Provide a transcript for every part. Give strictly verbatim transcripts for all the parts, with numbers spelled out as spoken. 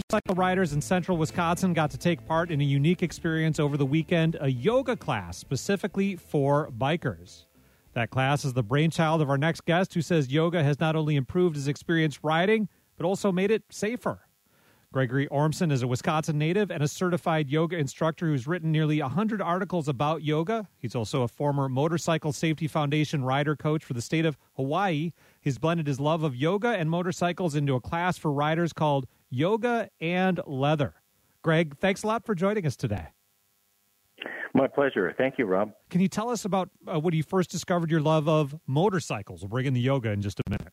Motorcycle riders in central Wisconsin got to take part in a unique experience over the weekend, a yoga class specifically for bikers. That class is the brainchild of our next guest, who says yoga has not only improved his experience riding, but also made it safer. Gregory Ormson is a Wisconsin native and a certified yoga instructor who's written nearly one hundred articles about yoga. He's also a former Motorcycle Safety Foundation rider coach for the state of Hawaii. He's blended his love of yoga and motorcycles into a class for riders called Yoga and Leather. Greg, thanks a lot for joining us today. My pleasure. Thank you, Rob. Can you tell us about uh, when you first discovered your love of motorcycles? We'll bring in the yoga in just a minute.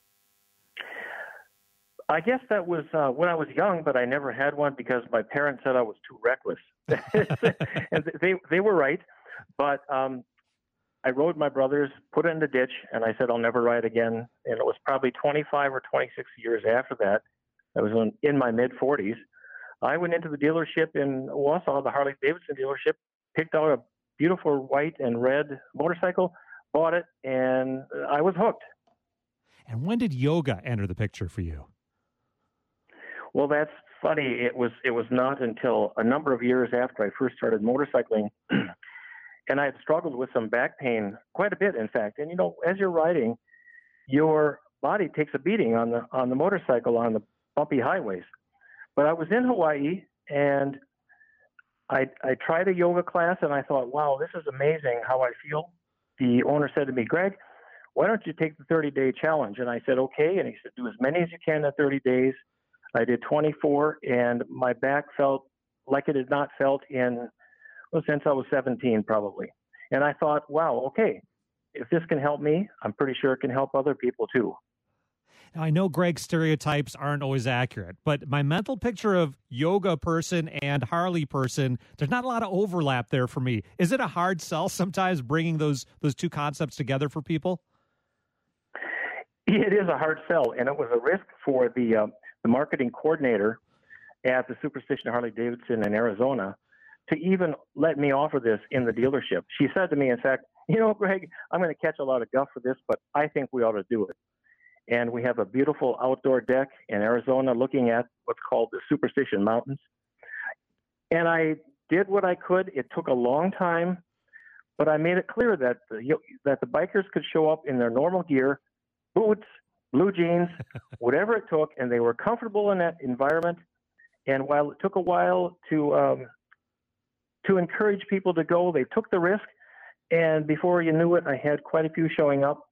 I guess that was uh, when I was young, but I never had one because my parents said I was too reckless. And they they were right. But um, I rode my brother's, put it in the ditch, and I said, I'll never ride again. And it was probably twenty-five or twenty-six years after that. I was in, in my mid-forties. I went into the dealership in Wausau, the Harley-Davidson dealership, picked out a beautiful white and red motorcycle, bought it, and I was hooked. And when did yoga enter the picture for you? Well, that's funny. It was it was not until a number of years after I first started motorcycling, and I had struggled with some back pain quite a bit, in fact. And you know, as you're riding, your body takes a beating on the on the motorcycle on the bumpy highways. But I was in Hawaii, and I I tried a yoga class, and I thought, wow, this is amazing how I feel. The owner said to me, Greg, why don't you take the thirty-day challenge? And I said, okay. And he said, do as many as you can in thirty days. I did twenty-four, and my back felt like it had not felt in, well, since I was seventeen, probably. And I thought, wow, okay, if this can help me, I'm pretty sure it can help other people too. Now, I know, Greg, stereotypes aren't always accurate, but my mental picture of yoga person and Harley person, there's not a lot of overlap there for me. Is it a hard sell sometimes bringing those those two concepts together for people? It is a hard sell, and it was a risk for the uh, the marketing coordinator at the Superstition Harley-Davidson in Arizona to even let me offer this in the dealership. She said to me, in fact, you know, Greg, I'm going to catch a lot of guff for this, but I think we ought to do it. And we have a beautiful outdoor deck in Arizona looking at what's called the Superstition Mountains. And I did what I could. It took a long time, but I made it clear that the, that the bikers could show up in their normal gear, boots, blue jeans, whatever it took, and they were comfortable in that environment. And while it took a while to um, to encourage people to go, they took the risk. And before you knew it, I had quite a few showing up.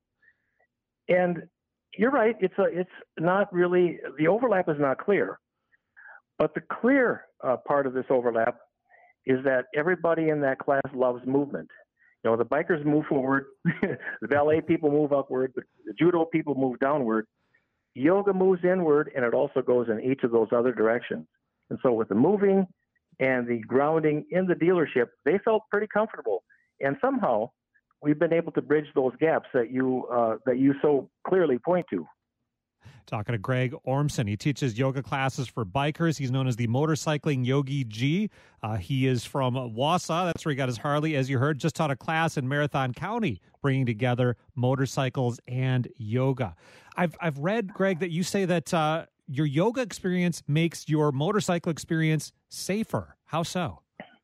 And you're right; it's a it's not really, the overlap is not clear. But the clear uh, part of this overlap is that everybody in that class loves movement. You know, the bikers move forward, the ballet people move upward, the judo people move downward. Yoga moves inward, and it also goes in each of those other directions. And so with the moving and the grounding in the dealership, they felt pretty comfortable. And somehow we've been able to bridge those gaps that you uh, that you so clearly point to. Talking to Greg Ormson. He teaches yoga classes for bikers. He's known as the Motorcycling Yogi G. Uh, he is from Wausau. That's where he got his Harley. As you heard, just taught a class in Marathon County, bringing together motorcycles and yoga. I've I've read, Greg, that you say that uh, your yoga experience makes your motorcycle experience safer. How so?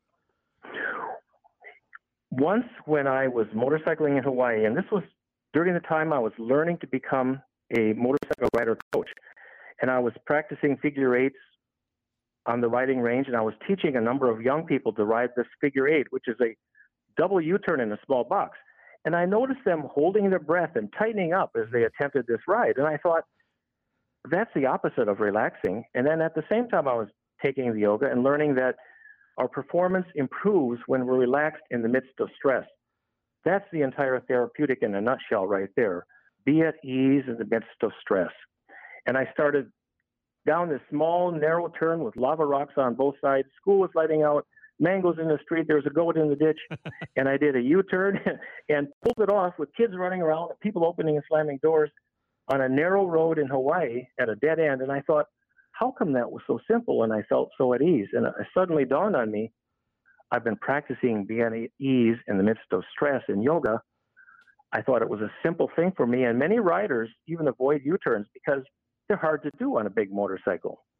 Once when I was motorcycling in Hawaii, and this was during the time I was learning to become a motorcycle rider coach, and I was practicing figure eights on the riding range, and I was teaching a number of young people to ride this figure eight, which is a double U-turn in a small box. And I noticed them holding their breath and tightening up as they attempted this ride. And I thought, that's the opposite of relaxing. And then at the same time, I was taking the yoga and learning that our performance improves when we're relaxed in the midst of stress. That's the entire therapeutic in a nutshell right there. Be at ease in the midst of stress. And I started down this small, narrow turn with lava rocks on both sides. School was lighting out, mangoes in the street, there was a goat in the ditch, and I did a U-turn and pulled it off with kids running around, people opening and slamming doors on a narrow road in Hawaii at a dead end. And I thought, how come that was so simple and I felt so at ease? And it suddenly dawned on me, I've been practicing being at ease in the midst of stress in yoga. I thought it was a simple thing for me, and many riders even avoid U-turns because they're hard to do on a big motorcycle.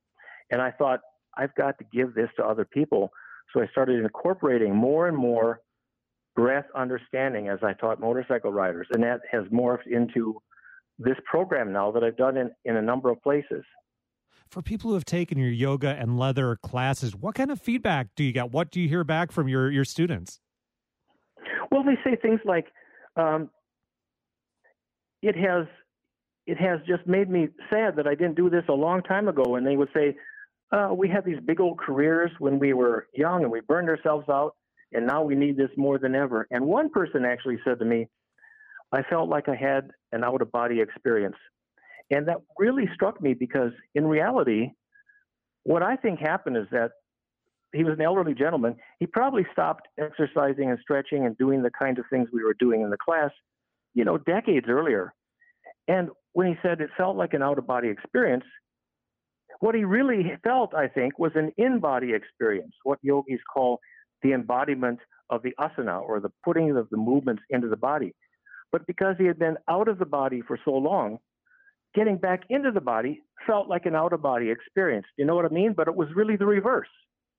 And I thought, I've got to give this to other people. So I started incorporating more and more breath understanding as I taught motorcycle riders. And that has morphed into this program now that I've done in, in a number of places. For people who have taken your yoga and leather classes, what kind of feedback do you get? What do you hear back from your, your students? Well, they say things like, um, it has it has just made me sad that I didn't do this a long time ago. And they would say, uh, we had these big old careers when we were young and we burned ourselves out, and now we need this more than ever. And one person actually said to me, I felt like I had an out-of-body experience. And that really struck me because in reality, what I think happened is that he was an elderly gentleman. He probably stopped exercising and stretching and doing the kind of things we were doing in the class, you know, decades earlier. And when he said it felt like an out-of-body experience, what he really felt, I think, was an in-body experience, what yogis call the embodiment of the asana, or the putting of the movements into the body. But because he had been out of the body for so long, getting back into the body felt like an out-of-body experience. You know what I mean? But it was really the reverse.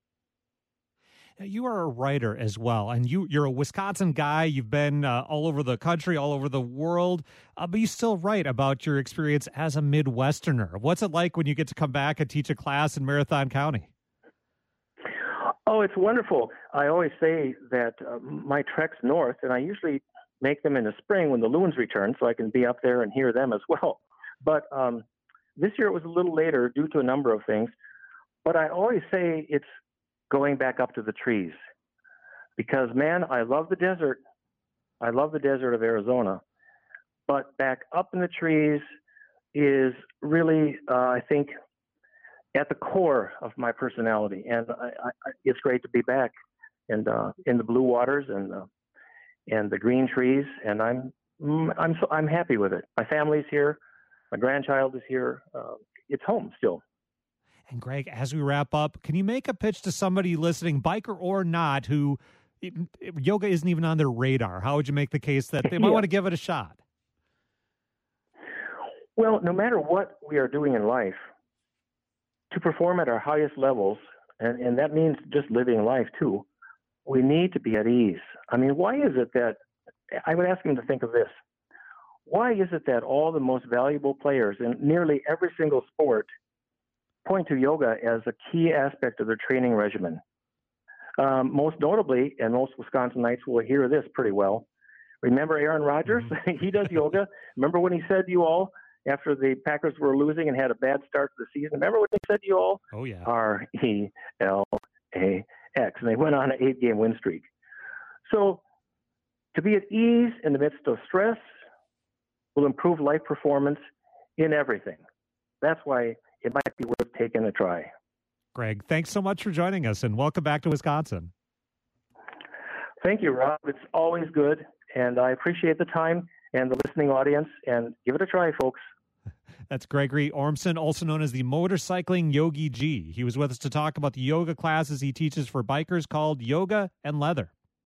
You are a writer as well, and you, you're a Wisconsin guy. You've been uh, all over the country, all over the world, uh, but you still write about your experience as a Midwesterner. What's it like when you get to come back and teach a class in Marathon County? Oh, it's wonderful. I always say that uh, my treks north, and I usually make them in the spring when the loons return so I can be up there and hear them as well. But um, this year it was a little later due to a number of things. But I always say it's going back up to the trees, because, man, I love the desert. I love the desert of Arizona, but back up in the trees is really, uh, I think, at the core of my personality. And I, I, it's great to be back and uh, in the blue waters and uh, and the green trees. And I'm I'm so, I'm happy with it. My family's here. My grandchild is here. Uh, it's home still. And Greg, as we wrap up, can you make a pitch to somebody listening, biker or not, who it, it, yoga isn't even on their radar? How would you make the case that they might yeah. want to give it a shot? Well, no matter what we are doing in life, to perform at our highest levels, and, and that means just living life too, we need to be at ease. I mean, why is it that, I would ask him to think of this, why is it that all the most valuable players in nearly every single sport point to yoga as a key aspect of their training regimen? Um, most notably, and most Wisconsinites will hear this pretty well, remember Aaron Rodgers? Mm-hmm. He does yoga. Remember when he said to you all, after the Packers were losing and had a bad start to the season, remember what he said to you all? Oh, yeah. R E L A X. And they went on an eight-game win streak. So to be at ease in the midst of stress will improve life performance in everything. That's why it might be worth taking a try. Greg, thanks so much for joining us, and welcome back to Wisconsin. Thank you, Rob. It's always good, and I appreciate the time and the listening audience, and give it a try, folks. That's Gregory Ormson, also known as the Motorcycling Yogi G. He was with us to talk about the yoga classes he teaches for bikers called Yoga and Leather.